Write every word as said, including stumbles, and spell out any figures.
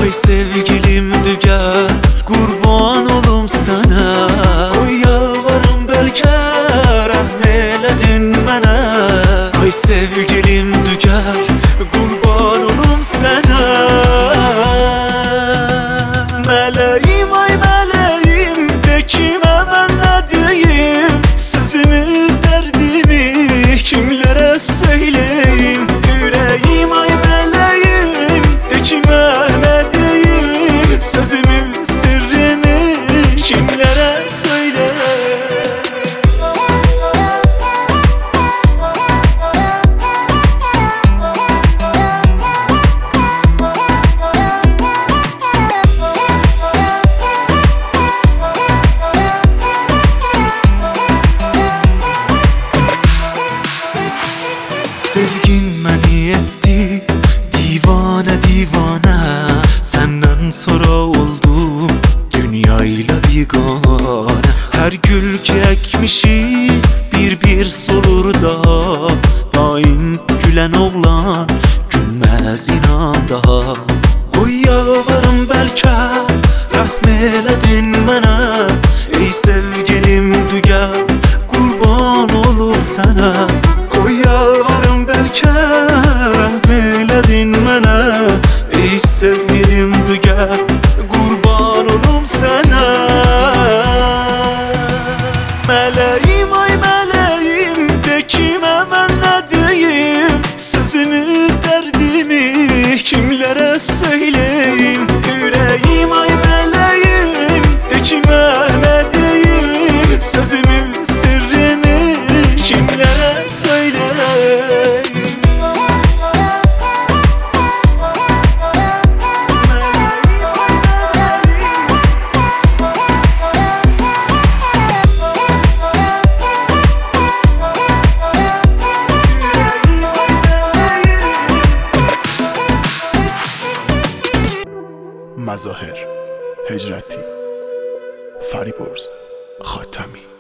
Ay sevgilim düger, kurban olum sana. Oy yalvarım belki rahm eyledin bana. Ay sevgilim düger, kurban olum sana. Meleğim ay meleğim, de kime ben ne diyeyim? Sözümü derdimi kimlere söyleyeyim? Yüreğim ay meleğim, de kime ne diyeyim? Sözümü sırrımı kimlere söyleyeyim? Sevgin beni etti divane divane. Senden sonra oldum dünyayla bigane. Her gül ki ekmişi bir bir solur da. Daim gülen oğlan gülmez inan daha. Oy yalvarım belki rahm eyledin bana. Ey sevgilim düger, kurban olup sana. Oy yalvarım belki rahm eyledin bana. Ey sevgilim düger, kurban olum sana. Meleğim ay meleğim, de kime ben ne diyeyim? Sözümü derdimi kimlere söyleyeyim? Yüreğim ay meleğim, de kime ne diyeyim? Sözümü sırrımı kimlere söyleyeyim? مظاهر هجرتی فریبرز خاتمی